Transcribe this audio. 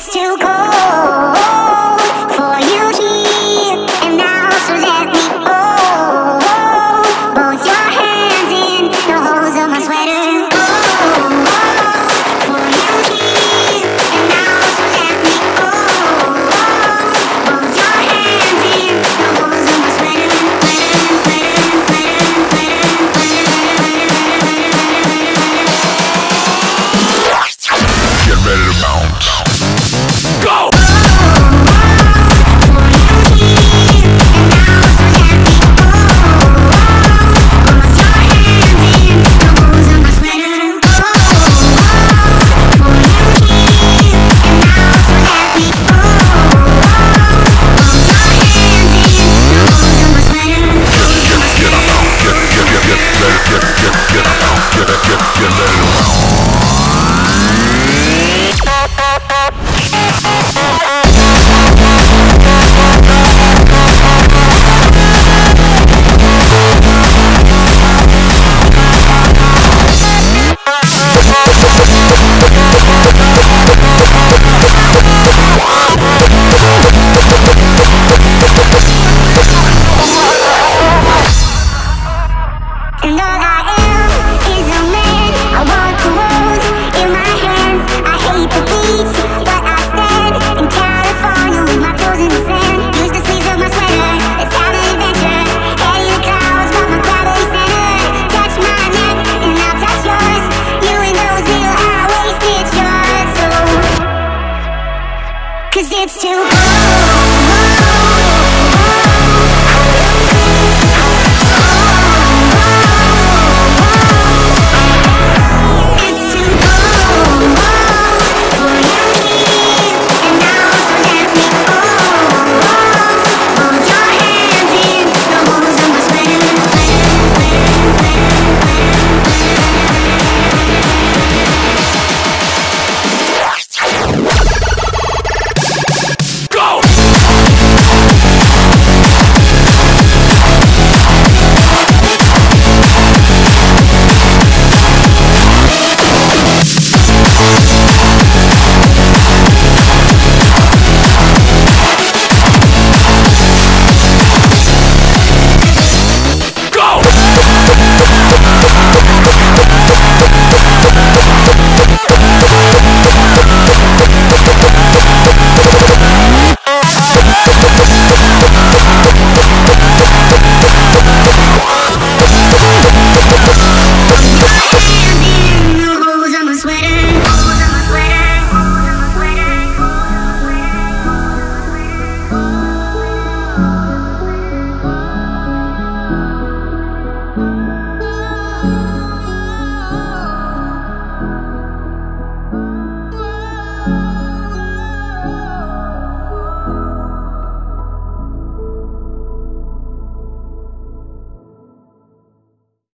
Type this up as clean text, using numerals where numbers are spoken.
it's too cold for you here and now, so let me hold both your hands in the holes of my sweater. For you here and now, so let me hold both your hands in the holes of my sweater. Get ready to bounce. Go! And all I am is a man. I want the world in my hands. I hate the beach, but I stand in California with my toes in the sand. Use the sleeves of my sweater, let's have an adventure. Head in the clouds, but my gravity center. Touch my neck and I'll touch yours. You in those little high-waisted shorts, 'cause it's too cold.